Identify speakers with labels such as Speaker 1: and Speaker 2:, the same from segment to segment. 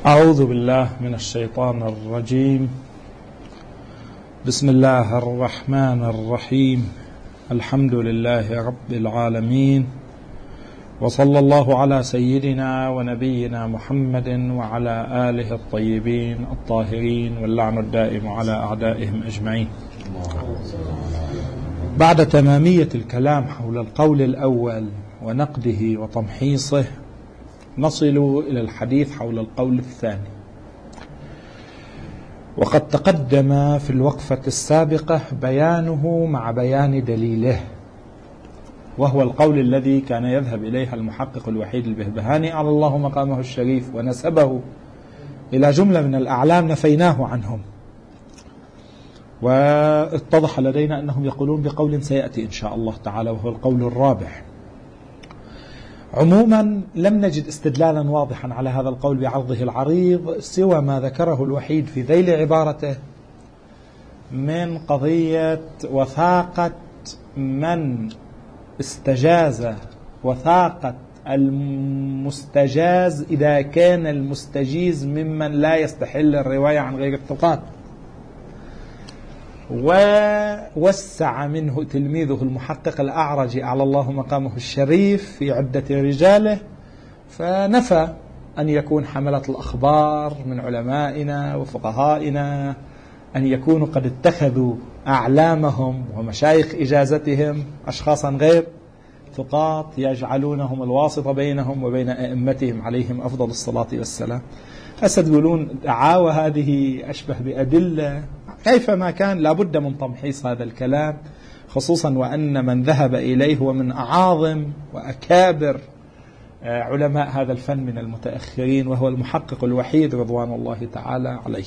Speaker 1: أعوذ بالله من الشيطان الرجيم. بسم الله الرحمن الرحيم. الحمد لله رب العالمين، وصلى الله على سيدنا ونبينا محمد وعلى آله الطيبين الطاهرين، واللعن الدائم على أعدائهم أجمعين. بعد تمامية الكلام حول القول الأول ونقده وتمحيصه، نصل إلى الحديث حول القول الثاني. وقد تقدم في الوقفة السابقة بيانه مع بيان دليله، وهو القول الذي كان يذهب إليه المحقق الوحيد البهبهاني على الله مقامه الشريف، ونسبه إلى جملة من الأعلام نفيناه عنهم، واتضح لدينا أنهم يقولون بقول سيأتي إن شاء الله تعالى، وهو القول الرابع. عموما لم نجد استدلالا واضحا على هذا القول بعرضه العريض سوى ما ذكره الوحيد في ذيل عبارته من قضية وثاقة من استجاز وثاقة المستجاز إذا كان المستجيز ممن لا يستحل الرواية عن غير الثقات. ووسع منه تلميذه المحقق الأعرج على الله مقامه الشريف في عدة رجاله، فنفى أن يكون حملة الأخبار من علمائنا وفقهائنا أن يكونوا قد اتخذوا أعلامهم ومشايخ إجازتهم أشخاصا غير ثقات يجعلونهم الواسطة بينهم وبين أئمتهم عليهم أفضل الصلاة والسلام. أسد يقولون دعاوى هذه أشبه بأدلة. كيفما كان لابد من تمحيص هذا الكلام، خصوصا وأن من ذهب إليه هو من أعاظم وأكابر علماء هذا الفن من المتأخرين، وهو المحقق الوحيد رضوان الله تعالى عليه.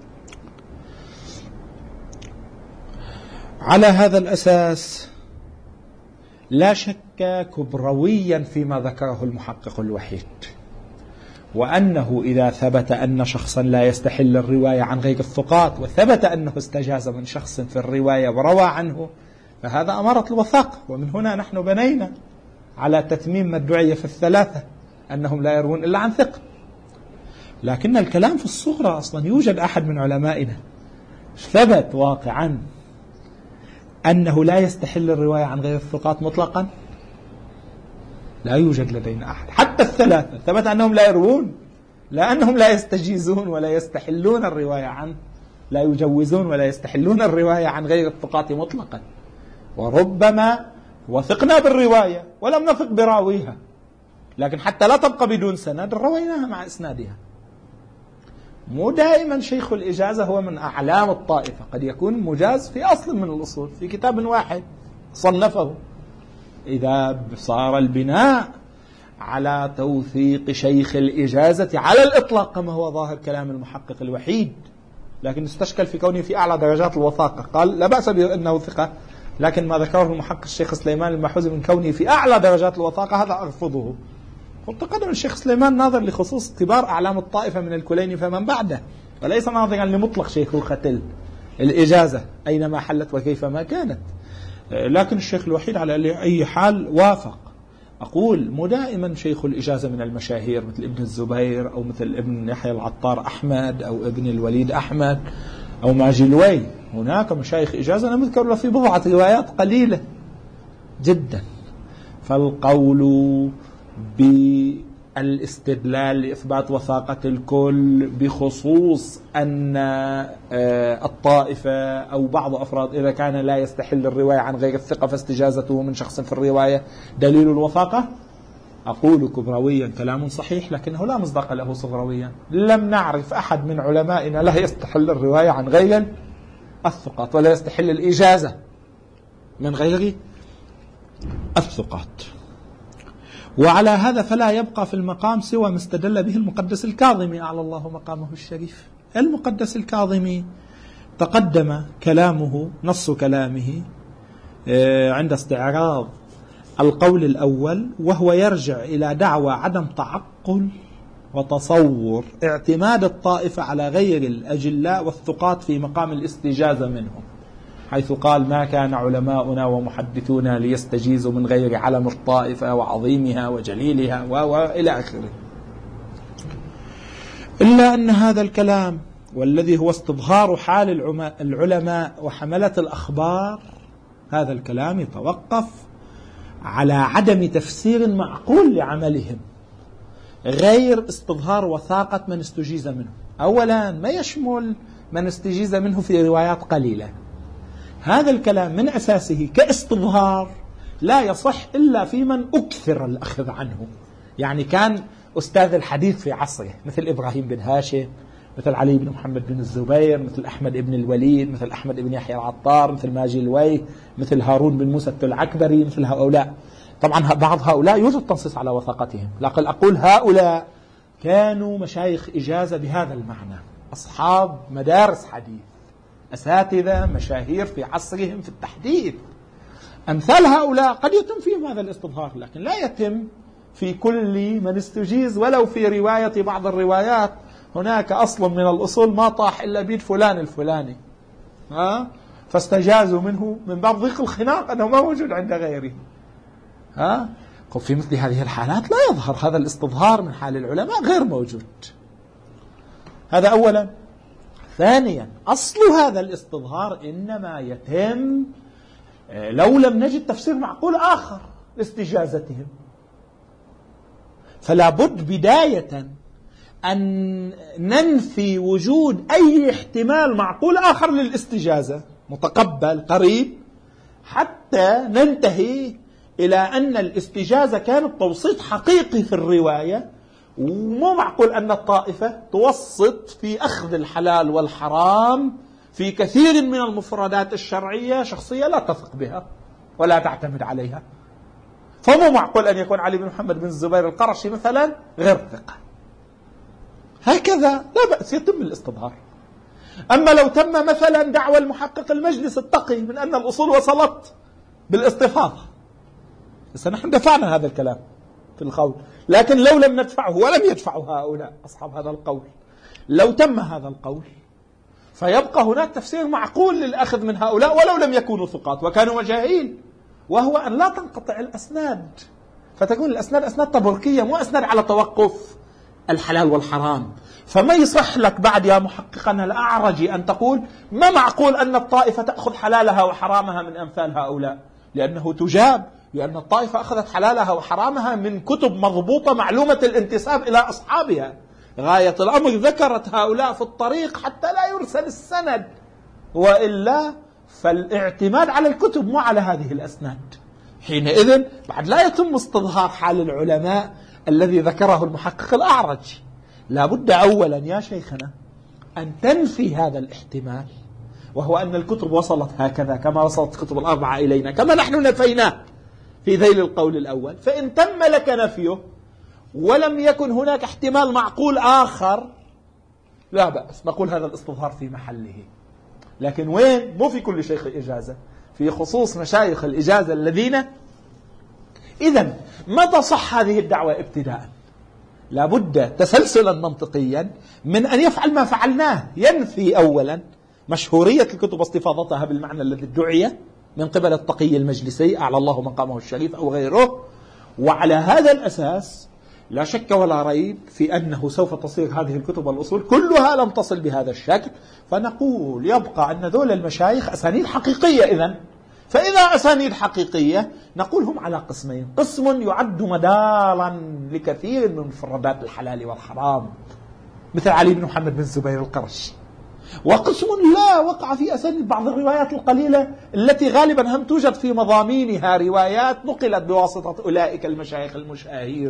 Speaker 1: على هذا الأساس لا شك كبرويا فيما ذكره المحقق الوحيد، وأنه إذا ثبت أن شخصا لا يستحل الرواية عن غير الثقات، وثبت أنه استجاز من شخص في الرواية وروى عنه، فهذا أمارة الوثاقة. ومن هنا نحن بنينا على تتميم ما ادعي في الثلاثة أنهم لا يروون إلا عن ثقة. لكن الكلام في الصغرى أصلا يوجد أحد من علمائنا ثبت واقعا أنه لا يستحل الرواية عن غير الثقات مطلقا؟ لا يوجد لدينا أحد. حتى الثلاثة ثبت أنهم لا يروون، لا أنهم لا يستجيزون ولا يستحلون الرواية عنه، لا يجوزون ولا يستحلون الرواية عن غير الثقات مطلقا. وربما وثقنا بالرواية ولم نثق براويها، لكن حتى لا تبقى بدون سند رويناها مع إسنادها. مو دائما شيخ الإجازة هو من أعلام الطائفة، قد يكون مجاز في أصل من الأصول في كتاب واحد صنفه. إذا صار البناء على توثيق شيخ الإجازة على الإطلاق كما هو ظاهر كلام المحقق الوحيد، لكن استشكل في كونه في أعلى درجات الوثاقة، قال لا بأس بأنه ثقة، لكن ما ذكره المحقق الشيخ سليمان المحوزي من كونه في أعلى درجات الوثاقة هذا أرفضه. قلت قدم الشيخ سليمان ناظر لخصوص كبار أعلام الطائفة من الكليني فمن بعده، وليس ناظرا لمطلق شيخوخة الإجازة أينما حلت وكيفما كانت. لكن الشيخ الوحيد على أي حال وافق. أقول مو دائما شيخ الإجازة من المشاهير مثل ابن الزبير أو مثل ابن يحيى العطار أحمد أو ابن الوليد أحمد أو ماجلوي. هناك مشايخ إجازة نذكر له في بضعة روايات قليلة جدا. فالقول بالاستدلال لإثبات وثاقة الكل بخصوص أن الطائفة أو بعض أفراد إذا كان لا يستحل الرواية عن غير الثقة فاستجازته من شخص في الرواية دليل الوثاقة، أقول كبرويا كلام صحيح، لكنه لا مصداق له صغرويا. لم نعرف أحد من علمائنا لا يستحل الرواية عن غير الثقات ولا يستحل الإجازة من غير الثقات. وعلى هذا فلا يبقى في المقام سوى ما استدل به المقدس الكاظمي على الله مقامه الشريف. المقدس الكاظمي تقدم كلامه، نص كلامه عند استعراض القول الأول، وهو يرجع إلى دعوى عدم تعقل وتصور اعتماد الطائفة على غير الأجلاء والثقات في مقام الاستجازة منهم، حيث قال ما كان علماؤنا ومحدثونا ليستجيزوا من غير علم الطائفة وعظيمها وجليلها وإلى آخره. إلا أن هذا الكلام والذي هو استظهار حال العلماء وحملة الأخبار، هذا الكلام يتوقف على عدم تفسير معقول لعملهم غير استظهار وثاقة من استجيز منه. أولا ما يشمل من استجيز منه في روايات قليلة. هذا الكلام من أساسه كاستظهار لا يصح إلا في من أكثر الأخذ عنه، يعني كان أستاذ الحديث في عصره مثل إبراهيم بن هاشم، مثل علي بن محمد بن الزبير، مثل أحمد بن الوليد، مثل أحمد بن يحيى العطار، مثل ماجي الويه، مثل هارون بن موسى العكبري، مثل هؤلاء. طبعا بعض هؤلاء يوجد تنصيص على وثاقتهم، لكن أقول هؤلاء كانوا مشايخ إجازة بهذا المعنى، أصحاب مدارس حديث، أساتذة مشاهير في عصرهم في التحديث. أمثال هؤلاء قد يتم فيهم هذا الاستظهار، لكن لا يتم في كل من استجيز، ولو في رواية بعض الروايات هناك أصل من الأصول ما طاح إلا بيد فلان الفلاني، فاستجازوا منه من باب ضيق الخناق أنه ما موجود عند غيره. في مثل هذه الحالات لا يظهر هذا الاستظهار من حال العلماء، غير موجود. هذا أولا. ثانيا، أصل هذا الاستظهار إنما يتم لو لم نجد تفسير معقول آخر لاستجازتهم، فلا بد بداية أن ننفي وجود أي احتمال معقول آخر للاستجازة متقبل قريب، حتى ننتهي إلى أن الاستجازة كانت توسيط حقيقي في الرواية، ومو معقول أن الطائفة توسط في أخذ الحلال والحرام في كثير من المفردات الشرعية شخصية لا تثق بها ولا تعتمد عليها. فمو معقول أن يكون علي بن محمد بن الزبير القرشي مثلا غير ثقة. هكذا لا بأس يتم الاستظهار. أما لو تم مثلا دعوى المحقق المجلس التقي من أن الأصول وصلت بالاستفاضة، بس نحن دفعنا هذا الكلام في القول، لكن لو لم ندفعه ولم يدفعه هؤلاء أصحاب هذا القول، لو تم هذا القول فيبقى هناك تفسير معقول للأخذ من هؤلاء ولو لم يكونوا ثقات وكانوا مجاهيل، وهو أن لا تنقطع الأسناد، فتكون الأسناد أسناد تبركية مو أسناد على توقف الحلال والحرام. فما يصح لك بعد يا محققنا الأعرجي أن تقول ما معقول أن الطائفة تأخذ حلالها وحرامها من أمثال هؤلاء، لأنه تجاب، لأن الطائفة أخذت حلالها وحرامها من كتب مضبوطة معلومة الانتساب إلى أصحابها، غاية الأمر ذكرت هؤلاء في الطريق حتى لا يرسل السند، وإلا فالاعتماد على الكتب مو على هذه الأسناد. حينئذ بعد لا يتم استظهار حال العلماء الذي ذكره المحقق الأعرج. لا بد أولا يا شيخنا أن تنفي هذا الاحتمال، وهو أن الكتب وصلت هكذا كما وصلت الكتب الأربعة إلينا، كما نحن نفيناه في ذيل القول الأول. فإن تم لك نفيه ولم يكن هناك احتمال معقول آخر لا بأس، نقول هذا الاستظهار في محله. لكن وين؟ مو في كل شيخ إجازة، في خصوص مشايخ الإجازة الذين إذن متى صح هذه الدعوة ابتداء؟ لابد تسلسلا منطقيا من أن يفعل ما فعلناه، ينفي أولا مشهورية الكتب واستفاضتها بالمعنى الذي ادعي من قبل التقي المجلسي أعلى الله مقامه الشريف أو غيره، وعلى هذا الأساس لا شك ولا ريب في أنه سوف تصير هذه الكتب والأصول كلها لم تصل بهذا الشكل، فنقول يبقى أن ذول المشايخ أسانيد حقيقية. إذن فإذا أسانيد حقيقية نقول هم على قسمين: قسم يعد مدارا لكثير من مفردات الحلال والحرام مثل علي بن محمد بن الزبير القرشي، وقسم لا وقع في أسانيد بعض الروايات القليلة التي غالبا هم توجد في مضامينها روايات نقلت بواسطة أولئك المشايخ المشاهير.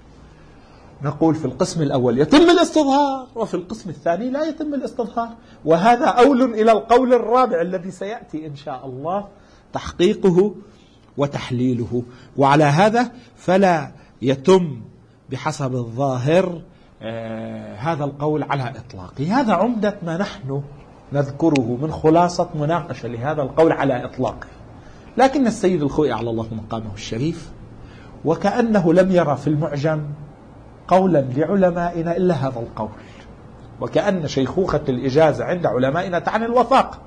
Speaker 1: نقول في القسم الأول يتم الاستظهار، وفي القسم الثاني لا يتم الاستظهار، وهذا أول إلى القول الرابع الذي سيأتي إن شاء الله تحقيقه وتحليله. وعلى هذا فلا يتم بحسب الظاهر هذا القول على إطلاقه. هذا عمدة ما نحن نذكره من خلاصة مناقشة لهذا القول على إطلاقه. لكن السيد الخوئي على الله مقامه الشريف وكأنه لم يرى في المعجم قولا لعلمائنا إلا هذا القول، وكأن شيخوخة الإجازة عند علمائنا تعني الوثاقة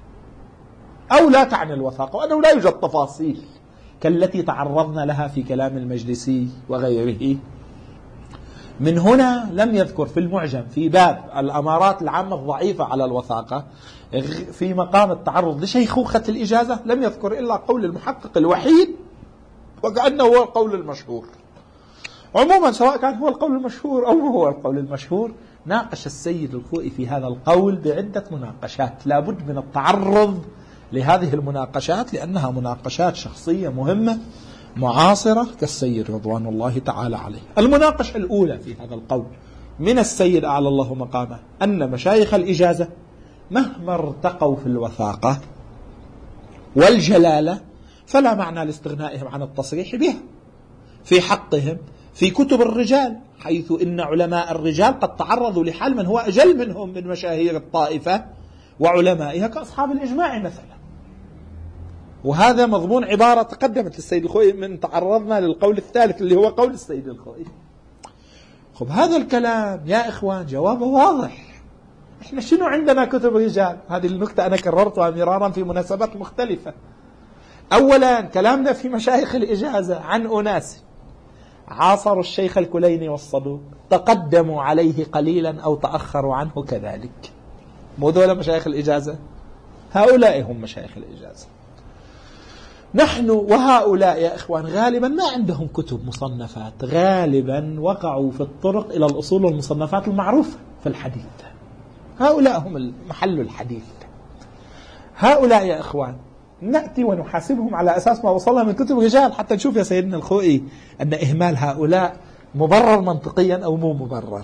Speaker 1: أو لا تعني الوثاقة، وأنه لا يوجد تفاصيل كالتي تعرضنا لها في كلام المجلسي وغيره من هنا لم يذكر في المعجم في باب الأمارات العامة الضعيفة على الوثاقة في مقام التعرض لشيخوخة الإجازة لم يذكر إلا قول المحقق الوحيد، وكأنه هو القول المشهور. عموما سواء كان هو القول المشهور أو هو القول المشهور، ناقش السيد الخوئي في هذا القول بعدة مناقشات، لا بد من التعرض لهذه المناقشات لأنها مناقشات شخصية مهمة معاصرة كالسيد رضوان الله تعالى عليه. المناقشة الأولى في هذا القول من السيد أعلى الله مقامه أن مشايخ الإجازة مهما ارتقوا في الوثاقة والجلالة فلا معنى لاستغنائهم عن التصريح بها في حقهم في كتب الرجال، حيث إن علماء الرجال قد تعرضوا لحال من هو أجل منهم من مشاهير الطائفة وعلمائها كأصحاب الإجماع مثلا. وهذا مضمون عبارة تقدمت للسيد الخوئي من تعرضنا للقول الثالث اللي هو قول السيد الخوئي. خب هذا الكلام يا إخوان جوابه واضح. إحنا شنو عندنا كتب رجال؟ هذه النكتة أنا كررتها مرارا في مناسبات مختلفة. أولا كلامنا في مشايخ الإجازة عن أناس عاصروا الشيخ الكليني والصدوق، تقدموا عليه قليلا أو تأخروا عنه كذلك. مو دول مشايخ الإجازة؟ هؤلاء هم مشايخ الإجازة. نحن وهؤلاء يا إخوان غالبا ما عندهم كتب مصنفات، غالبا وقعوا في الطرق إلى الأصول والمصنفات المعروفة في الحديث. هؤلاء هم محل الحديث. هؤلاء يا إخوان نأتي ونحاسبهم على أساس ما وصلنا من كتب رجال حتى نشوف يا سيدنا الخوئي أن إهمال هؤلاء مبرر منطقيا أو مو مبرر.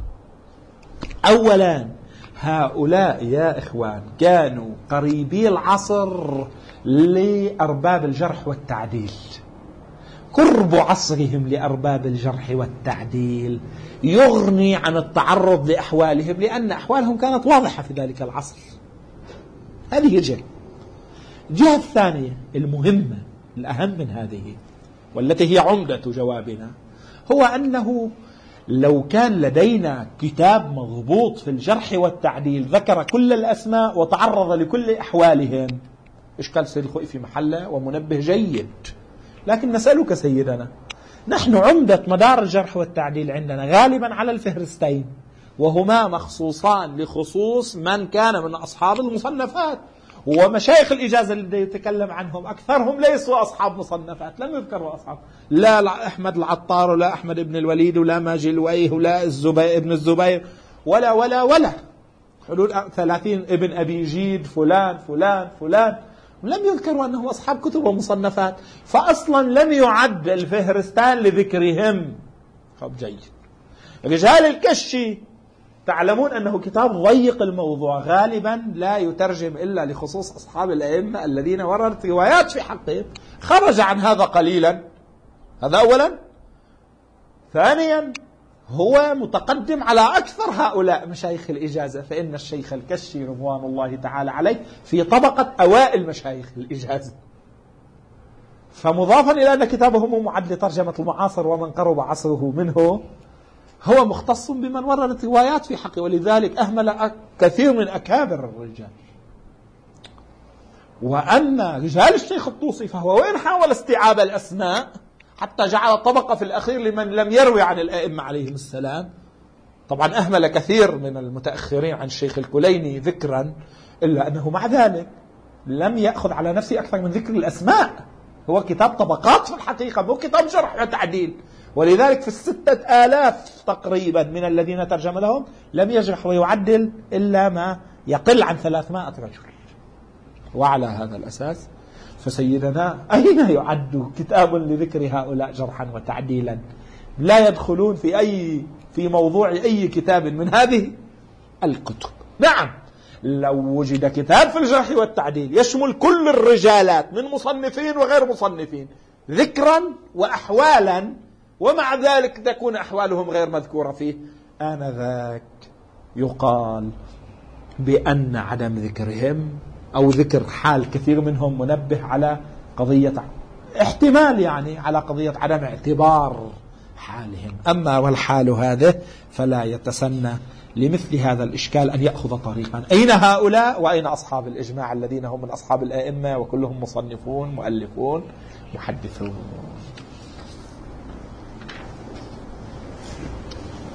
Speaker 1: أولا هؤلاء يا إخوان كانوا قريبي العصر لأرباب الجرح والتعديل. قرب عصرهم لأرباب الجرح والتعديل يغني عن التعرض لأحوالهم، لأن أحوالهم كانت واضحة في ذلك العصر. هذه جهة. الجهة الثانية المهمة الأهم من هذه والتي هي عمدة جوابنا هو أنه لو كان لدينا كتاب مضبوط في الجرح والتعديل ذكر كل الأسماء وتعرض لكل أحوالهم، إشكال سيد الخوئي في محله ومنبه جيد. لكن نسألك سيدنا، نحن عمدة مدار الجرح والتعديل عندنا غالبا على الفهرستين، وهما مخصوصان لخصوص من كان من أصحاب المصنفات. ومشايخ الإجازة اللي يتكلم عنهم أكثرهم ليسوا أصحاب مصنفات، لم يذكروا أصحاب، لا أحمد العطار ولا أحمد بن الوليد ولا ماجي الويه ولا الزبير ابن الزبير ولا حلول 30 ابن أبي جيد فلان فلان فلان، لم يذكروا أنهم أصحاب كتب ومصنفات، فأصلا لم يعد الفهرستان لذكرهم. طب جيد. رجال الكشي تعلمون أنه كتاب ضيق الموضوع، غالبا لا يترجم إلا لخصوص أصحاب الأئمة الذين وردت روايات في حقهم، خرج عن هذا قليلا. هذا أولا. ثانيا هو متقدم على أكثر هؤلاء مشايخ الإجازة، فإن الشيخ الكشي رضوان الله تعالى عليه في طبقة أوائل مشايخ الإجازة، فمضافا إلى أن كتابه معد لترجمة المعاصر ومن قرب عصره منه، هو مختص بمن وردت روايات في حقه، ولذلك أهمل كثير من أكابر الرجال. وأما رجال الشيخ الطوسي فهو وإن حاول استيعاب الأسماء حتى جعل طبقة في الأخير لمن لم يروي عن الأئمة عليهم السلام، طبعا أهمل كثير من المتأخرين عن الشيخ الكليني ذكرا، إلا أنه مع ذلك لم يأخذ على نفسه أكثر من ذكر الأسماء. هو كتاب طبقات في الحقيقة، مو كتاب جرح وتعديل. ولذلك في 6,000 تقريبا من الذين ترجم لهم لم يجرح ويعدل إلا ما يقل عن 300 رجل. وعلى هذا الأساس فسيدنا أين يعد كتاب لذكر هؤلاء جرحا وتعديلا؟ لا يدخلون في موضوع أي كتاب من هذه الكتب. نعم لو وجد كتاب في الجرح والتعديل يشمل كل الرجالات من مصنفين وغير مصنفين ذكرا وأحوالا، ومع ذلك تكون أحوالهم غير مذكورة فيه، آنذاك يقال بأن عدم ذكرهم أو ذكر حال كثير منهم منبه على قضية احتمال، يعني على قضية عدم اعتبار حالهم. أما والحال هذا فلا يتسنى لمثل هذا الإشكال أن يأخذ طريقا أين هؤلاء وأين أصحاب الإجماع الذين هم من أصحاب الأئمة وكلهم مصنفون مؤلفون محدثون.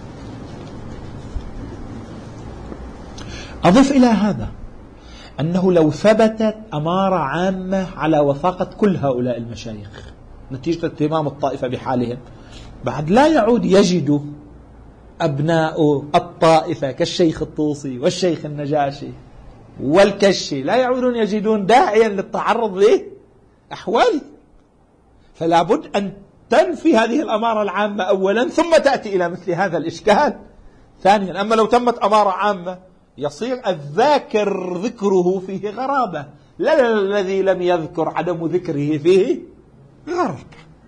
Speaker 1: أضف إلى هذا أنه لو ثبتت أمارة عامة على وثاقة كل هؤلاء المشايخ نتيجة اهتمام الطائفة بحالهم، بعد لا يعود يجد أبناء الطائفة كالشيخ الطوسي والشيخ النجاشي والكشي لا يعودون يجدون داعيا للتعرض لأحواله. فلا بد أن تنفي هذه الأمارة العامة أولا ثم تأتي إلى مثل هذا الإشكال ثانيا. أما لو تمت أمارة عامة يصير الذاكر ذكره فيه غرابة، لا الذي لم يذكر عدم ذكره فيه غرب.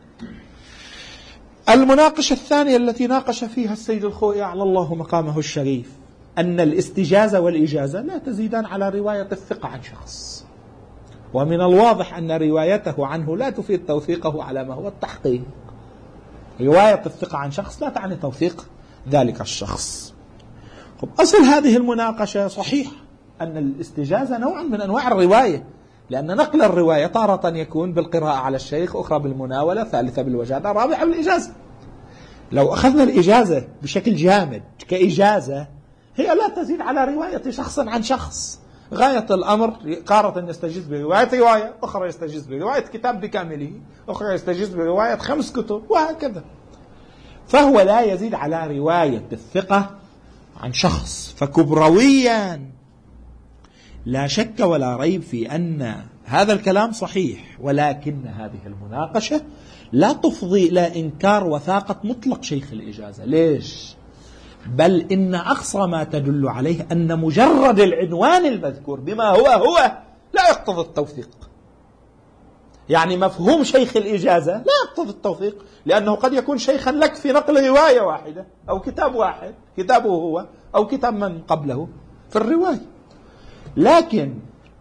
Speaker 1: المناقشة الثانية التي ناقش فيها السيد الخوئي أعلى الله مقامه الشريف أن الاستجازة والإجازة لا تزيدان على رواية الثقة عن شخص، ومن الواضح أن روايته عنه لا تفيد توثيقه على ما هو التحقيق. رواية الثقة عن شخص لا تعني توثيق ذلك الشخص. أصل هذه المناقشة صحيح أن الاستجازة نوع من أنواع الرواية، لأن نقل الرواية تارة يكون بالقراءة على الشيخ، أخرى بالمناولة، ثالثة بالوجادة، رابعة بالإجازة. لو أخذنا الإجازة بشكل جامد كإجازة هي لا تزيد على رواية شخص عن شخص. غاية الأمر تارة يستجيز رواية، أخرى يستجيز برواية كتاب بكامله، أخرى يستجيز برواية 5 كتب، وهكذا. فهو لا يزيد على رواية الثقة عن شخص. فكبرويا لا شك ولا ريب في أن هذا الكلام صحيح، ولكن هذه المناقشة لا تفضي إلى إنكار وثاقة مطلق شيخ الإجازة. ليش؟ بل إن أقصى ما تدل عليه أن مجرد العنوان المذكور بما هو لا يقتضي التوثيق. يعني مفهوم شيخ الإجازة لا يقتضي التوثيق، لأنه قد يكون شيخا لك في نقل رواية واحدة أو كتاب واحد، كتابه هو أو كتاب من قبله في الرواية. لكن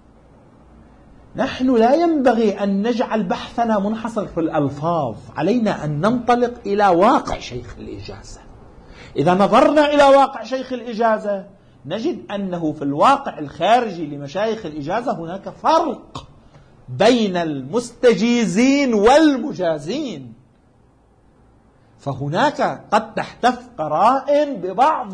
Speaker 1: نحن لا ينبغي أن نجعل بحثنا منحصر في الألفاظ، علينا أن ننطلق إلى واقع شيخ الإجازة. إذا نظرنا إلى واقع شيخ الإجازة نجد أنه في الواقع الخارجي لمشايخ الإجازة هناك فرق بين المستجيزين والمجازين. فهناك قد تحتف قرائن ببعض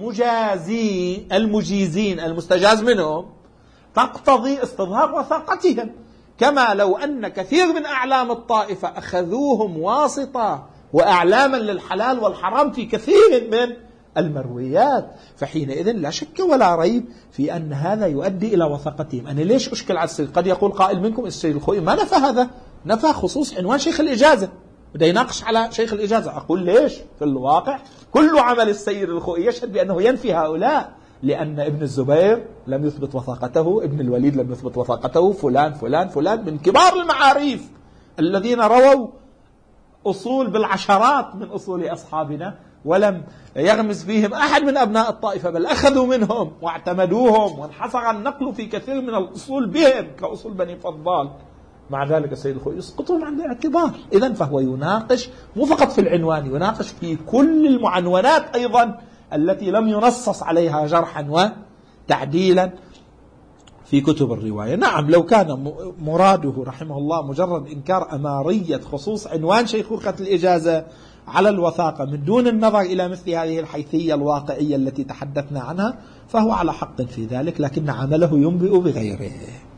Speaker 1: المجيزين المستجاز منهم تقتضي استظهار وثاقتهم، كما لو أن كثير من أعلام الطائفة أخذوهم واسطة وأعلاما للحلال والحرام في كثير من المرويات. فحينئذ لا شك ولا ريب في أن هذا يؤدي إلى وثاقتهم. أنا ليش أشكل على السيد؟ قد يقول قائل منكم السيد الخوئي ما نفى هذا، نفى خصوص عنوان شيخ الإجازة، بده يناقش على شيخ الإجازة. أقول ليش؟ في الواقع كل عمل السيد الخوئي يشهد بأنه ينفي هؤلاء، لأن ابن الزبير لم يثبت وثاقته، ابن الوليد لم يثبت وثاقته، فلان فلان فلان من كبار المعاريف الذين رووا أصول بالعشرات من أصول أصحابنا ولم يغمز فيهم أحد من أبناء الطائفة، بل أخذوا منهم واعتمدوهم، وانحصر النقل في كثير من الأصول بهم كأصول بني فضال. مع ذلك السيد الخوئي يسقطون عن الاعتبار. إذن فهو يناقش مو فقط في العنوان، يناقش في كل المعنونات أيضا التي لم ينصص عليها جرحا وتعديلا في كتب الرواية. نعم لو كان مراده رحمه الله مجرد إنكار أمارية خصوص عنوان شيخوخة الإجازة على الوثاقة من دون النظر إلى مثل هذه الحيثية الواقعية التي تحدثنا عنها فهو على حق في ذلك، لكن عمله ينبئ بغيره.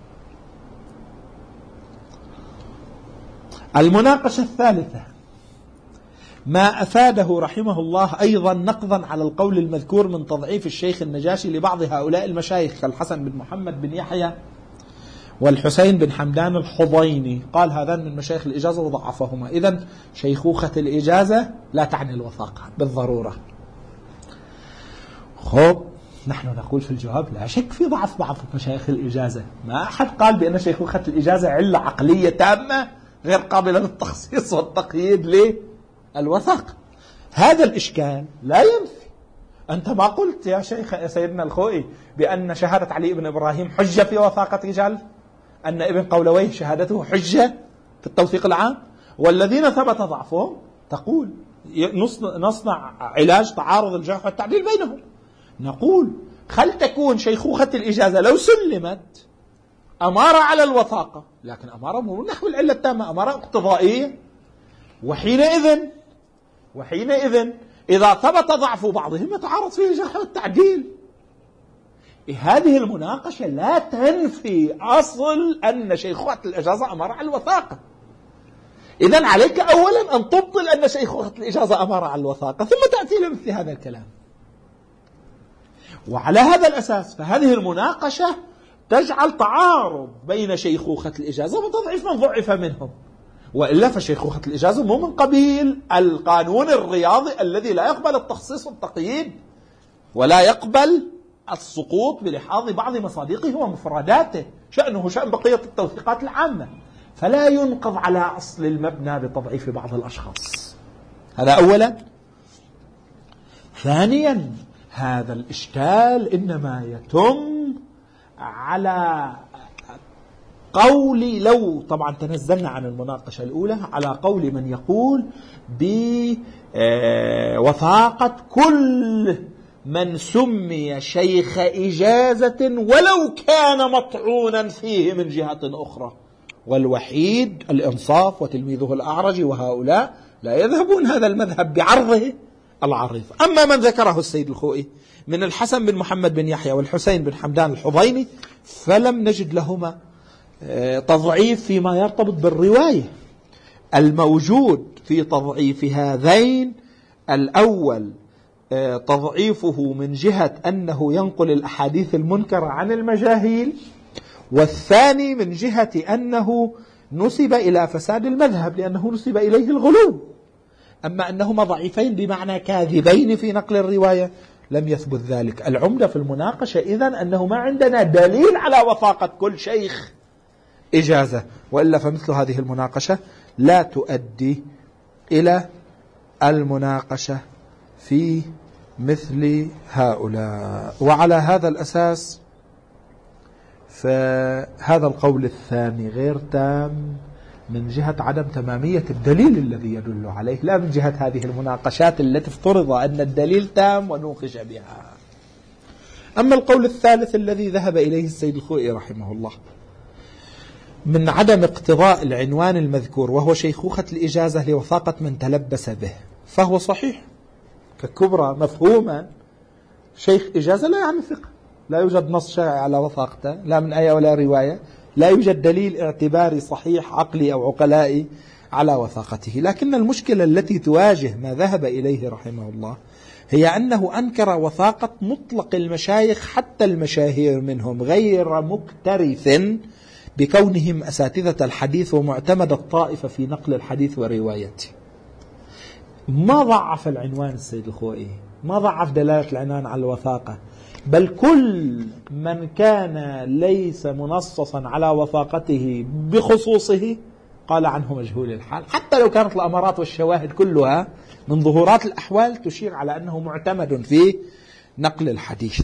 Speaker 1: المناقشة الثالثة ما أفاده رحمه الله أيضا نقضا على القول المذكور من تضعيف الشيخ النجاشي لبعض هؤلاء المشايخ كالحسن بن محمد بن يحيى والحسين بن حمدان الحضيني، قال هذان من مشايخ الإجازة وضعفهما. إذن شيخوخة الإجازة لا تعني الوثاقة بالضرورة. خب نحن نقول في الجواب لا شك في ضعف بعض مشايخ الإجازة، ما أحد قال بأن شيخوخة الإجازة علة عقلية تامة غير قابلة للتخصيص والتقييد للوثاقة. هذا الإشكال لا ينفي. أنت ما قلت يا شيخ يا سيدنا الخوئي بأن شهادة علي بن إبراهيم حجة في وثاقة رجال، أن ابن قولويه شهادته حجة في التوثيق العام، والذين ثبت ضعفهم تقول نصنع علاج تعارض الجرح والتعديل بينهم. نقول خل تكون شيخوخة الإجازة لو سلمت أمارة على الوثاقة، لكن أمارة مو نحو العلة التامة، أمارة اقتضائية. وحينئذ إذا ثبت ضعف بعضهم يتعارض فيه الجرح والتعديل. هذه المناقشة لا تنفي أصل أن شيخوخة الإجازة أمر على الوثاقة. إذن عليك أولا أن تبطل أن شيخوخة الإجازة أمر على الوثاقة، ثم تأتي لمثل هذا الكلام. وعلى هذا الأساس فهذه المناقشة تجعل تعارض بين شيخوخة الإجازة وتضعيف من ضعف منهم، وإلا فشيخوخة الإجازة مو من قبيل القانون الرياضي الذي لا يقبل التخصيص والتقييد ولا يقبل السقوط بلحاظ بعض مصادقه ومفرداته، شأنه شأن بقية التوثيقات العامة، فلا ينقض على أصل المبنى بتضعيف بعض الأشخاص. هذا أولا. ثانيا، هذا الإشكال إنما يتم على قول، لو طبعا تنزلنا عن المناقشة الأولى، على قول من يقول بوثاقة كل من سمي شيخ إجازة ولو كان مطعونا فيه من جهة أخرى، والوحيد الإنصاف وتلميذه الأعرج وهؤلاء لا يذهبون هذا المذهب بعرضه العريض. أما من ذكره السيد الخوئي من الحسن بن محمد بن يحيى والحسين بن حمدان الحضيني فلم نجد لهما تضعيف فيما يرتبط بالرواية. الموجود في تضعيف هذين الأول تضعيفه من جهة أنه ينقل الأحاديث المنكرة عن المجاهيل، والثاني من جهة أنه نسب إلى فساد المذهب لأنه نسب إليه الغلو. أما أنهما ضعيفين بمعنى كاذبين في نقل الرواية لم يثبت ذلك. العمدة في المناقشة إذن أنه ما عندنا دليل على وثاقة كل شيخ إجازة، وإلا فمثل هذه المناقشة لا تؤدي إلى المناقشة في مثل هؤلاء. وعلى هذا الأساس فهذا القول الثاني غير تام من جهة عدم تمامية الدليل الذي يدل عليه، لا من جهة هذه المناقشات التي افترض أن الدليل تام ونوقش بها. أما القول الثالث الذي ذهب إليه السيد الخوئي رحمه الله من عدم اقتضاء العنوان المذكور وهو شيخوخة الإجازة لوثاقة من تلبس به، فهو صحيح ككبرى مفهوما. شيخ إجازة لا يعني ثقة، لا يوجد نص شرعي على وثاقته لا من آية ولا رواية، لا يوجد دليل اعتباري صحيح عقلي أو عقلائي على وثاقته. لكن المشكلة التي تواجه ما ذهب إليه رحمه الله هي أنه أنكر وثاقة مطلق المشايخ حتى المشاهير منهم غير مكترث بكونهم أساتذة الحديث ومعتمد الطائفة في نقل الحديث وروايته. ما ضعف العنوان السيد الخوئي، ما ضعف دلالة العنوان على الوثاقة، بل كل من كان ليس منصصا على وثاقته بخصوصه قال عنه مجهول الحال، حتى لو كانت الأمارات والشواهد كلها من ظهورات الأحوال تشير على أنه معتمد في نقل الحديث.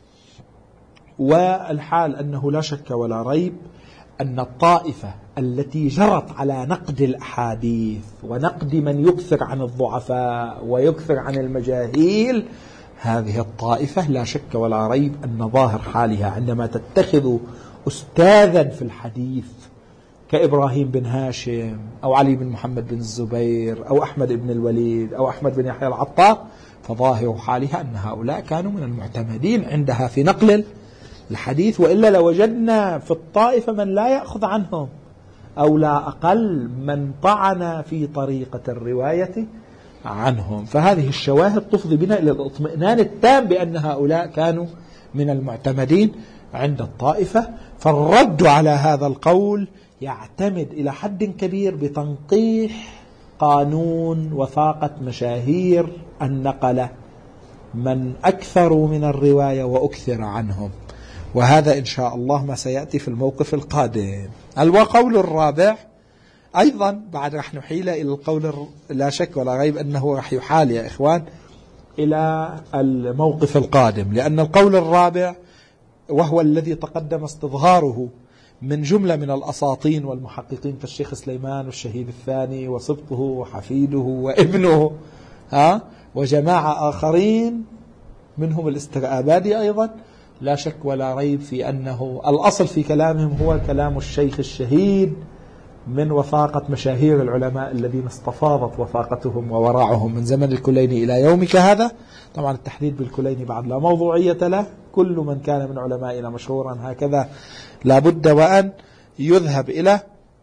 Speaker 1: والحال أنه لا شك ولا ريب أن الطائفة التي جرت على نقد الأحاديث ونقد من يكثر عن الضعفاء ويكثر عن المجاهيل، هذه الطائفة لا شك ولا ريب أن ظاهر حالها عندما تتخذ أستاذا في الحديث كإبراهيم بن هاشم أو علي بن محمد بن الزبير أو أحمد بن الوليد أو أحمد بن يحيى العطار، فظاهر حالها أن هؤلاء كانوا من المعتمدين عندها في نقل الحديث، وإلا لوجدنا في الطائفة من لا يأخذ عنهم، أو لا أقل من طعن في طريقة الرواية عنهم. فهذه الشواهد تفضي بنا إلى الاطمئنان التام بأن هؤلاء كانوا من المعتمدين عند الطائفة. فالرد على هذا القول يعتمد إلى حد كبير بتنقيح قانون وثاقة مشاهير النقلة من أكثروا من الرواية وأكثر عنهم، وهذا إن شاء الله ما سيأتي في الموقف القادم. القول الرابع أيضا بعد رح نحيل إلى القول لا شك ولا ريب أنه رح يحال يا إخوان إلى الموقف القادم، لأن القول الرابع وهو الذي تقدم استظهاره من جملة من الأساطين والمحققين كالشيخ سليمان والشهيد الثاني وسبطه وحفيده وابنه وجماعة آخرين منهم الاسترآبادي أيضا، لا شك ولا ريب في أنه الأصل في كلامهم هو كلام الشيخ الشهيد من وثاقة مشاهير العلماء الذين استفاضت وثاقتهم وورعهم من زمن الكليني إلى يومك هذا. طبعا التحديد بالكليني بعد لا موضوعية له، كل من كان من علمائنا مشهورا هكذا لابد وأن يذهب إلى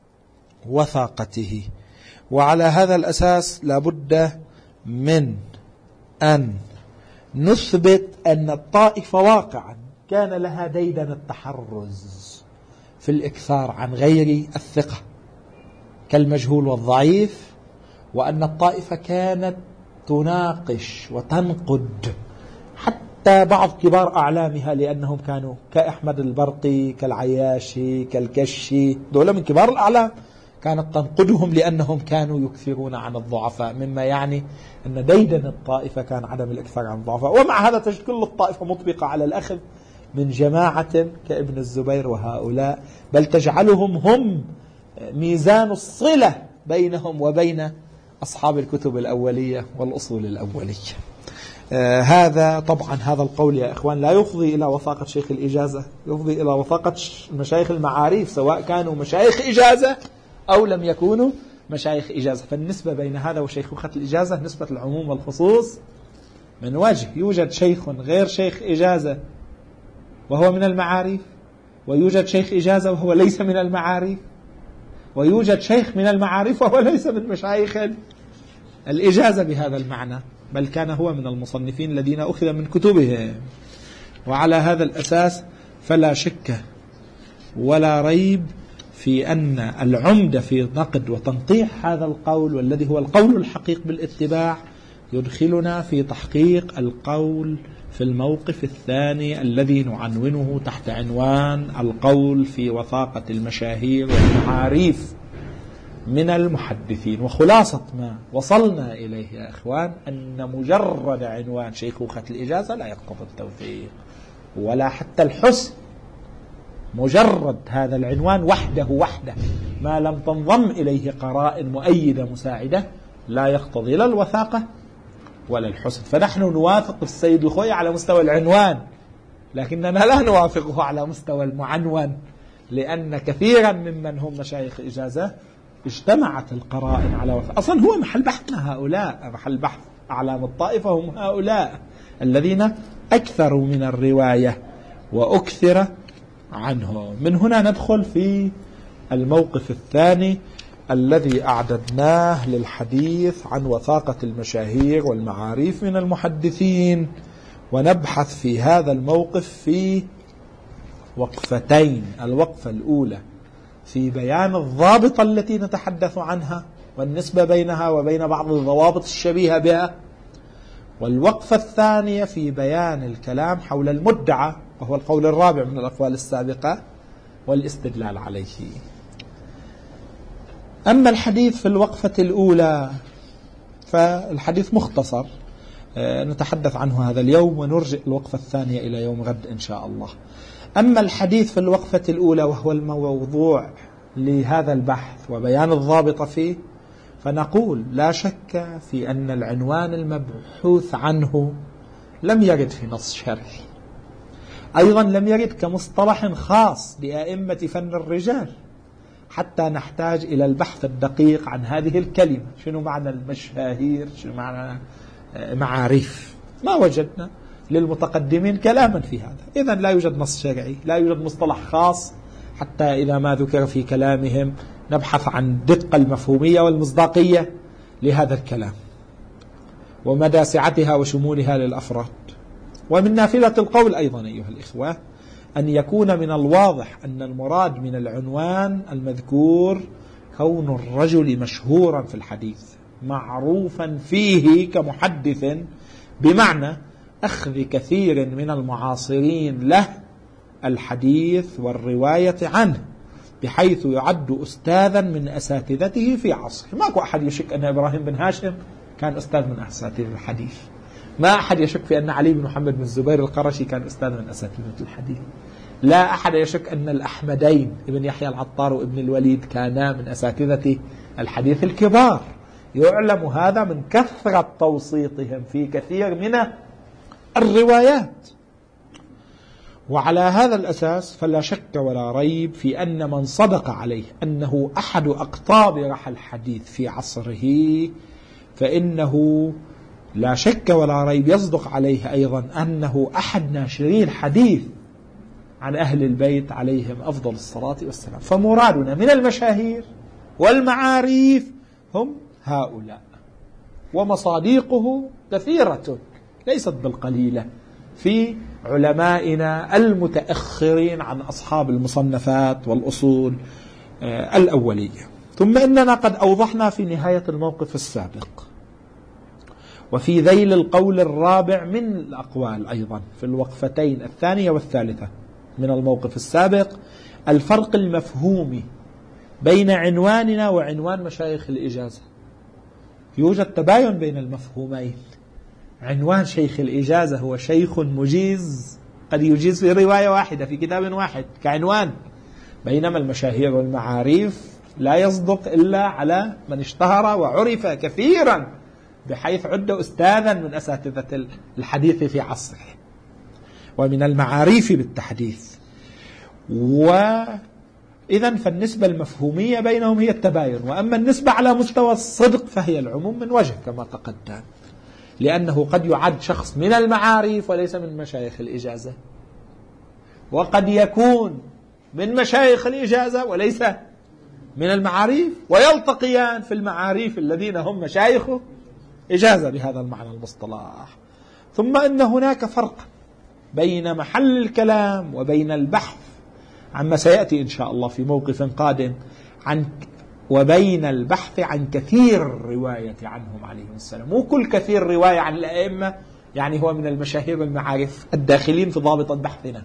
Speaker 1: وثاقته. وعلى هذا الأساس لابد من أن نثبت أن الطائفة واقعا كان لها ديدن التحرز في الإكثار عن غير الثقة كالمجهول والضعيف، وأن الطائفة كانت تناقش وتنقد حتى بعض كبار أعلامها، لأنهم كانوا كأحمد البرقي كالعياشي كالكشي، دول من كبار الأعلام، كانت تنقدهم لأنهم كانوا يكثرون عن الضعفاء، مما يعني أن ديدن الطائفة كان عدم الإكثار عن الضعفاء. ومع هذا تجد كل الطائفة مطبقة على الأخذ من جماعة كابن الزبير وهؤلاء، بل تجعلهم هم ميزان الصلة بينهم وبين أصحاب الكتب الأولية والأصول الأولية. هذا طبعا هذا القول يا إخوان لا يفضي إلى وثاقة شيخ الإجازة، يفضي إلى وثاقة مشايخ المعاريف، سواء كانوا مشايخ إجازة أو لم يكونوا مشايخ إجازة. فالنسبة بين هذا وشيخوخة الإجازة نسبة العموم والخصوص من وجه. يوجد شيخ غير شيخ إجازة وهو من المعاريف، ويوجد شيخ إجازة وهو ليس من المعاريف، ويوجد شيخ من المعارف وهو ليس من مشايخ الإجازة بهذا المعنى، بل كان هو من المصنفين الذين أخذ من كتبهم. وعلى هذا الأساس فلا شك ولا ريب في أن العمدة في نقد وتنقيح هذا القول، والذي هو القول الحقيق بالاتباع، يدخلنا في تحقيق القول في الموقف الثاني الذي نعنونه تحت عنوان القول في وثاقة المشاهير والمعاريف من المحدثين. وخلاصة ما وصلنا إليه يا إخوان أن مجرد عنوان شيخوخة الإجازة لا يقتضي التوثيق ولا حتى الحسن. مجرد هذا العنوان وحده ما لم تنضم إليه قرائن مؤيدة مساعدة لا يقتضي لا الوثاقة ولا الحسن. فنحن نوافق السيد الخوي على مستوى العنوان، لكننا لا نوافقه على مستوى المعنون، لأن كثيرا ممن هم مشايخ إجازة اجتمعت القرائن على وثاقة. أصلا هو محل بحثنا هؤلاء، محل بحث أعلام الطائفة هم هؤلاء الذين أكثروا من الرواية وأكثر عنه. من هنا ندخل في الموقف الثاني الذي أعددناه للحديث عن وثاقة المشاهير والمعاريف من المحدثين، ونبحث في هذا الموقف في وقفتين. الوقفة الأولى في بيان الضابطة التي نتحدث عنها والنسبة بينها وبين بعض الضوابط الشبيهة بها، والوقفة الثانية في بيان الكلام حول المدعى وهو القول الرابع من الأقوال السابقة والاستدلال عليه. أما الحديث في الوقفة الأولى فالحديث مختصر نتحدث عنه هذا اليوم، ونرجع الوقفة الثانية إلى يوم غد إن شاء الله. أما الحديث في الوقفة الأولى وهو الموضوع لهذا البحث وبيان الضابط فيه، فنقول لا شك في أن العنوان المبحوث عنه لم يرد في نص شرعي، أيضا لم يرد كمصطلح خاص لأئمة فن الرجال حتى نحتاج إلى البحث الدقيق عن هذه الكلمة، شنو معنى المشاهير، شنو معنى معاريف. ما وجدنا للمتقدمين كلاما في هذا. إذن لا يوجد نص شرعي، لا يوجد مصطلح خاص، حتى إذا ما ذكر في كلامهم نبحث عن دقة المفهومية والمصداقية لهذا الكلام ومدى سعتها وشمولها للأفراد. ومن نافلة القول أيضا أيها الإخوة أن يكون من الواضح أن المراد من العنوان المذكور كون الرجل مشهورا في الحديث معروفا فيه كمحدث، بمعنى أخذ كثير من المعاصرين له الحديث والرواية عنه، بحيث يعد أستاذا من أساتذته في عصره. ماكو أحد يشك أن إبراهيم بن هاشم كان أستاذ من أساتذة الحديث، ما أحد يشك في أن علي بن محمد بن الزبير القرشي كان أستاذ من أساتذة الحديث، لا أحد يشك أن الأحمدين ابن يحيى العطار وابن الوليد كانا من أساتذة الحديث الكبار. يعلم هذا من كثرة توسيطهم في كثير من الروايات. وعلى هذا الأساس فلا شك ولا ريب في أن من صدق عليه أنه أحد أقطاب رحى الحديث في عصره فإنه لا شك ولا ريب يصدق عليه أيضا أنه أحد ناشري الحديث عن أهل البيت عليهم أفضل الصلاة والسلام. فمرادنا من المشاهير والمعاريف هم هؤلاء، ومصاديقه كثيرة ليست بالقليلة في علمائنا المتأخرين عن أصحاب المصنفات والأصول الأولية. ثم إننا قد أوضحنا في نهاية الموقف السابق وفي ذيل القول الرابع من الأقوال أيضا في الوقفتين الثانية والثالثة من الموقف السابق الفرق المفهومي بين عنواننا وعنوان مشايخ الإجازة. يوجد تباين بين المفهومين. عنوان شيخ الإجازة هو شيخ مجيز، قد يجيز في رواية واحدة في كتاب واحد كعنوان، بينما المشاهير والمعاريف لا يصدق إلا على من اشتهر وعرف كثيرا بحيث عد أستاذا من أساتذة الحديث في عصره ومن المعاريف بالتحديث. وإذن فالنسبة المفهومية بينهم هي التباين، وأما النسبة على مستوى الصدق فهي العموم من وجه كما تقدم، لأنه قد يعد شخص من المعاريف وليس من مشايخ الإجازة، وقد يكون من مشايخ الإجازة وليس من المعاريف، ويلتقيان في المعاريف الذين هم مشايخ إجازة بهذا المعنى المصطلح. ثم إن هناك فرق بين محل الكلام وبين البحث عما سيأتي إن شاء الله في موقف قادم وبين البحث عن كثير الرواية عنهم عليهم السلام. مو كل كثير رواية عن الأئمة يعني هو من المشاهير والمعارف الداخلين في ضابط بحثنا.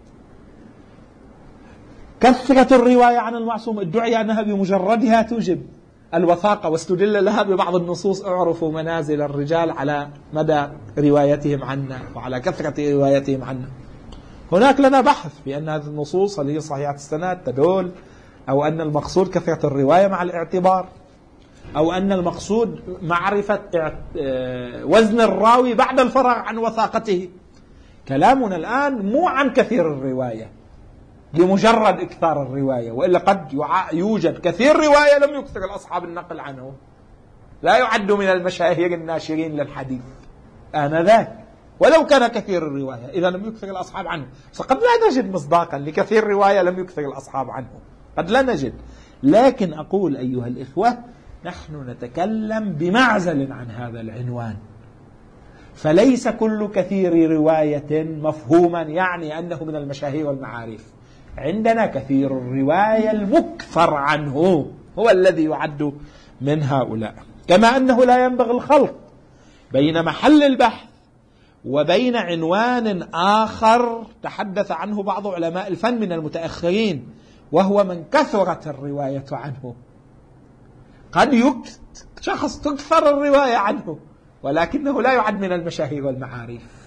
Speaker 1: كثرة الرواية عن المعصوم ادعي أنها بمجردها توجب الوثاقة، واستدل لها ببعض النصوص اعرفوا منازل الرجال على مدى روايتهم عنا وعلى كثرة روايتهم عنا. هناك لنا بحث بأن هذه النصوص اللي هي صحيحة السند تدل، أو أن المقصود كثرة الرواية مع الاعتبار، أو أن المقصود معرفة وزن الراوي بعد الفراغ عن وثاقته. كلامنا الآن مو عن كثير الرواية لمجرد إكثار الرواية، وإلا قد يوجد كثير رواية لم يكثر الأصحاب النقل عنه، لا يعد من المشاهير الناشرين للحديث آنذاك ولو كان كثير الرواية إذا لم يكثر الأصحاب عنه. فقد لا نجد مصداقا لكثير رواية لم يكثر الأصحاب عنه، قد لا نجد. لكن أقول أيها الإخوة نحن نتكلم بمعزل عن هذا العنوان، فليس كل كثير رواية مفهوما يعني أنه من المشاهير والمعارف. عندنا كثير الرواية المكثر عنه هو الذي يعد من هؤلاء. كما أنه لا ينبغي الخلط بين محل البحث وبين عنوان آخر تحدث عنه بعض علماء الفن من المتأخرين، وهو من كثرت الرواية عنه. قد شخص تكثر الرواية عنه ولكنه لا يعد من المشاهير والمعارف.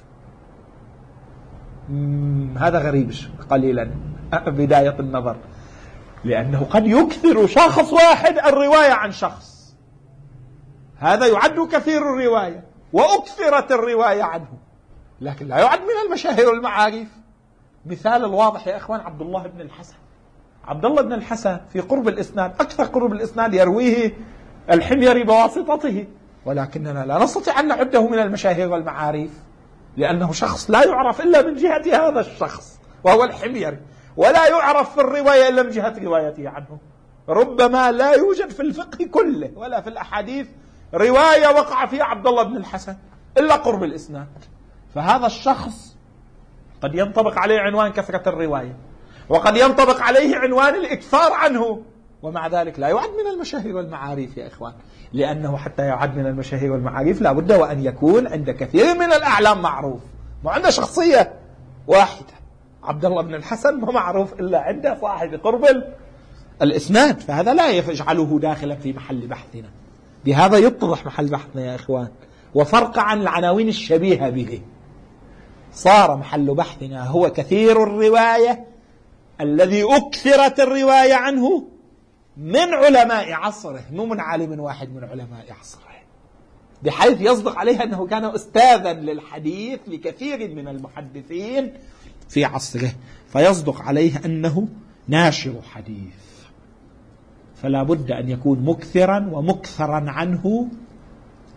Speaker 1: هذا غريب قليلا بداية النظر، لأنه قد يكثر شخص واحد الرواية عن شخص، هذا يعد كثير الرواية وأكثرت الرواية عنه، لكن لا يعد من المشاهير والمعارف. مثال الواضح يا إخوان عبد الله بن الحسن. عبد الله بن الحسن في قرب الإسناد أكثر قرب الإسناد يرويه الحميري بواسطته، ولكننا لا نستطيع أن نعده من المشاهير والمعارف، لأنه شخص لا يعرف إلا من جهة هذا الشخص وهو الحميري، ولا يعرف في الرواية إلا من جهة روايته عنه. ربما لا يوجد في الفقه كله ولا في الأحاديث رواية وقع فيها عبد الله بن الحسن إلا قرب الإسناد. فهذا الشخص قد ينطبق عليه عنوان كثرة الرواية، وقد ينطبق عليه عنوان الإكثار عنه، ومع ذلك لا يعد من المشاهير والمعارف يا إخوان، لأنه حتى يعد من المشاهير والمعارف لا بد وأن يكون عند كثير من الأعلام معروف، ما عنده شخصية واحدة. عبد الله بن الحسن ما معروف إلا عنده صاحب قرب الإسناد، فهذا لا يجعله داخلا في محل بحثنا. بهذا يتضح محل بحثنا يا إخوان، وفرق عن العناوين الشبيهة به. صار محل بحثنا هو كثير الرواية الذي أكثرت الرواية عنه من علماء عصره، مو من عالم واحد من علماء عصره، بحيث يصدق عليه أنه كان أستاذا للحديث لكثير من المحدثين في عصره، فيصدق عليه أنه ناشر حديث. فلا بد أن يكون مكثرا ومكثرا عنه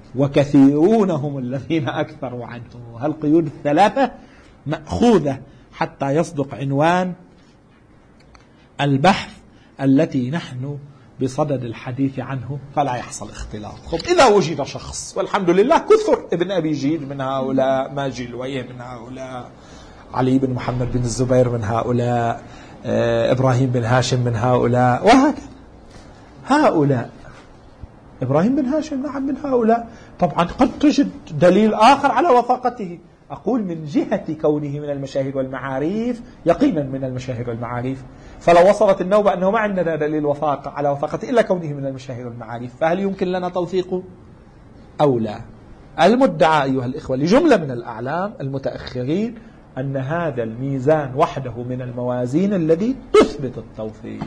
Speaker 1: وكثيرون هم الذين أكثروا عنه. هالقيود الثلاثة مأخوذة حتى يصدق عنوان البحث التي نحن بصدد الحديث عنه فلا يحصل اختلاط. إذا وجد شخص، والحمد لله كثر، ابن أبي جيل من هؤلاء، ماجي الويه من هؤلاء، علي بن محمد بن الزبير من هؤلاء، إبراهيم بن هاشم من هؤلاء، وهكذا. هؤلاء إبراهيم بن هاشم نعم من هؤلاء. طبعا قد تجد دليل آخر على وثاقته، أقول من جهة كونه من المشاهير والمعاريف، يقينا من المشاهير والمعاريف. فلو وصلت النوبة أنه ما عندنا دليل وثاقة على وثاقته إلا كونه من المشاهير والمعاريف، فهل يمكن لنا توثيقه أو لا؟ المدعى أيها الإخوة لجملة من الأعلام المتأخرين أن هذا الميزان وحده من الموازين الذي تثبت التوثيق.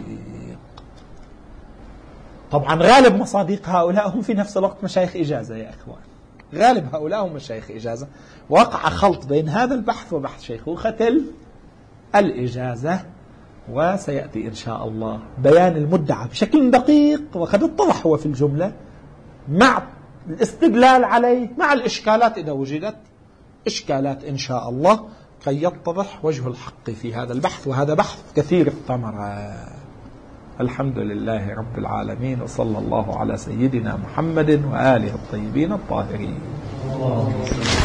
Speaker 1: طبعا غالب مصادق هؤلاء هم في نفس الوقت مشايخ إجازة يا أخوان، غالب هؤلاء هم مشايخ إجازة. وقع خلط بين هذا البحث وبحث شيخوخة الإجازة، وسيأتي إن شاء الله بيان المدعى بشكل دقيق، وقد اتضح هو في الجملة، مع الاستدلال عليه، مع الإشكالات إذا وجدت إشكالات إن شاء الله، كي يتضح وجه الحق في هذا البحث. وهذا بحث كثير الثمرة. الحمد لله رب العالمين، وصلى الله على سيدنا محمد وآله الطيبين الطاهرين.